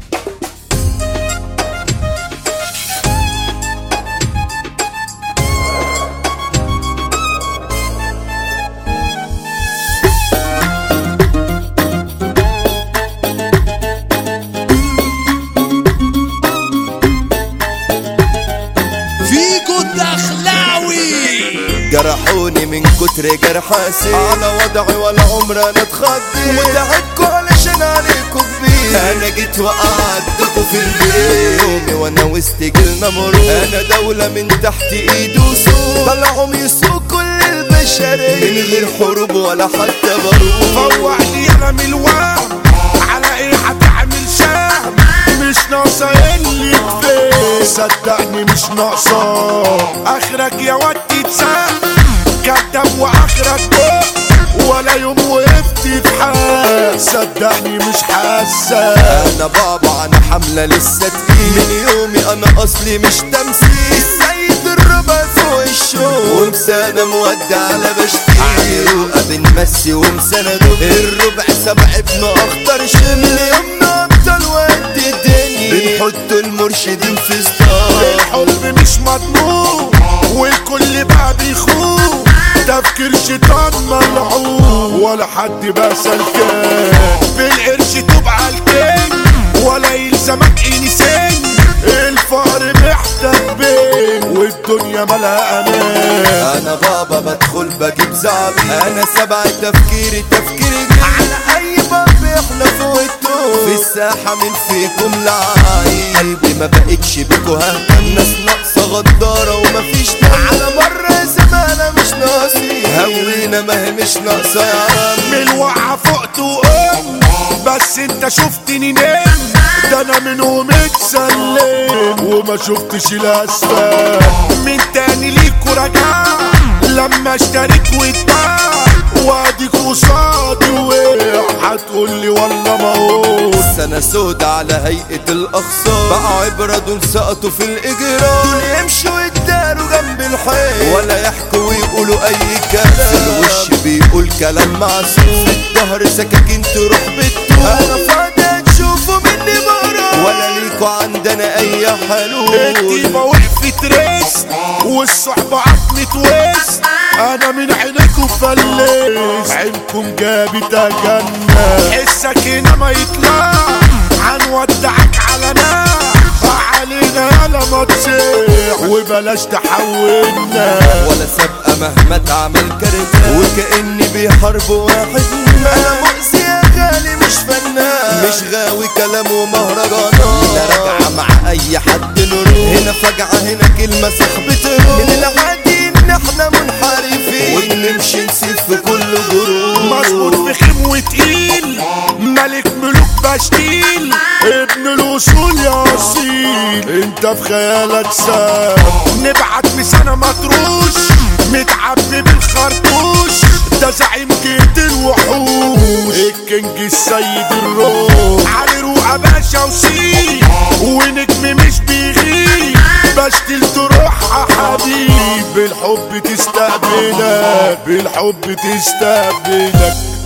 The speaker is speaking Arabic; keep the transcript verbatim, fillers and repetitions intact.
جرحوني من كتر جرح حاسين على وضعي ولا عمر انا اتخضيت وتعبكوا علشان عليكوا كبير. انا جيت وقعدتكوا في البيت يومي وانا وسط جيلنا مرور. انا دولة من تحت ايد وسوق طلعوا يسوق كل البشرية من غير حروب ولا حتى بارود. فوقني انا من الوهم على ايه هتعمل شهم مش ناقصة اللي تفيد صدقني مش ناقصة اخرك يا واد تتسام كداب واخرك بق ولا يوم وقفت في حال صدقني مش حاسة. انا بابا انا حملة لسه تقيل من يومي انا اصلي مش تمثيل. السيد الربع فوق الشوق ومسانة مودع على بشتي رؤى بنمسي ومساندو الربع سبع ابنه اخطر شمل يومنا ابطال وقد الدنيا بنحط المرشدين في ستار. الحب مش مضمون والكل بقى بيخون تفكير شيطان ملعون ولا حد بقى سلكان بالقرش تبقى الكين ولا يلزمك انسان. الفقر محتاج بين والدنيا مالها امان. انا بابا بدخل بجيب زعبي انا سبع تفكيري تفكيري على اي باب احنا فوق التوب في الساحة من فيكم لعايب قلبي ما بقتش بيكو ههتم. ناس ناقصة غدارة ومفيش دم على مرة زمانة مش ناقصين هوينا ما هي مش ناقصة يا عم. من الوقعة فقت وقم بس انت شفتني نام ده انا منهم اتسلم وما شفتش الاسفل. من تاني ليكوا رجع لما اشتريت واتباع واديك قصادي وقع هتقولي والله ما هو سنة سودة على هيئة الاخصار بقى عبرة دول سقطوا في الاجرام دول يمشوا يتداروا جنب الحيط ولا يحكوا ويقولوا اي كلام في الوش بيقول كلام معسول في الظهر سكاكين تروح بالطول. انا فاضي تشوفوا مني مرة ولا ليكوا عندنا اي حلول. الديبة وقفت ريس والصحبة عطمت ويس انا من عينكم فلس عينكم جابت اجنة حسك هنا ما يطلع هنودعك على نار علينا يالا ما تصيح وبلاش تحولنا ولا سابقة مهما تعمل كارثة وكأني بيحارب واحد. انا مؤذي يا غالي مش فنان مش غاوي كلام ومهرجانات لا راجعة مع اي حد نروح هنا فجعة هنا كلمة صاحبة من العادي ان احنا منحرفين ونمشي نسيب في كل جروح. مظبوط في خيم وتقيل ملك ملوك بشتيل ابن الوصول يا اصيل انت في خيالك ساب نبعت مسانة مطروش متعبي بالخرطوش ده زعيم جيت الوحوش الكينج السيد الروح علي روقة باشا وسيل ونجم مش بيغيب بشتيل تروحها حبيب بالحب تستقبلك بالحب تستقبلك.